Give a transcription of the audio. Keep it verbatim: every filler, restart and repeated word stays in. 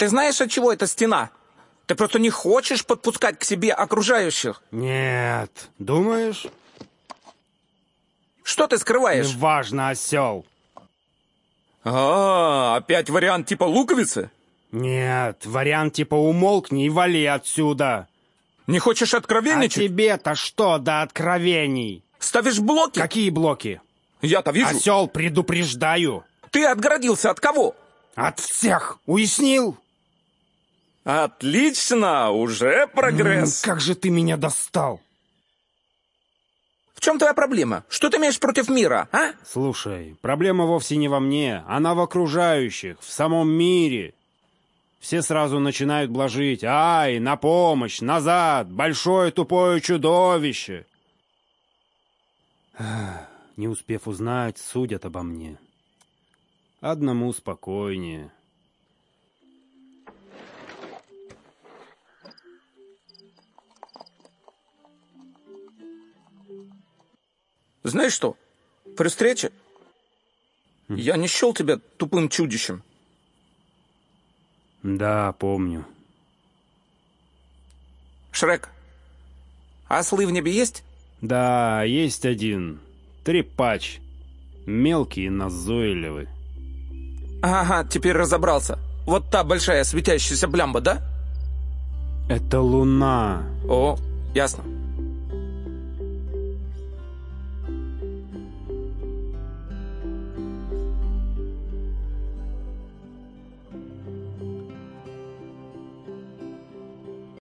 Ты знаешь, от чего эта стена? Ты просто не хочешь подпускать к себе окружающих. Нет. Думаешь? Что ты скрываешь? Неважно, осел. А, опять вариант типа луковицы? Нет, вариант типа умолкни и вали отсюда. Не хочешь А откровенничать? тебе-то что до откровений? Ставишь блоки? Какие блоки? Я-то вижу. Осел, предупреждаю. Ты отгородился от кого? От всех. Уяснил? Отлично, уже прогресс. М, как же ты меня достал. В чем твоя проблема? Что ты имеешь против мира, а? Слушай, проблема вовсе не во мне. Она в окружающих, в самом мире. Все сразу начинают блажить. Ай, на помощь, назад, большое тупое чудовище. Не успев узнать, судят обо мне. Одному спокойнее. Знаешь что? При встрече я не счел тебя тупым чудищем. Да, помню. Шрек, а ослы в небе есть? Да, есть один. Трепач. Мелкий и назойливый. Ага, теперь разобрался. Вот та большая светящаяся блямба, да? Это луна. О, ясно.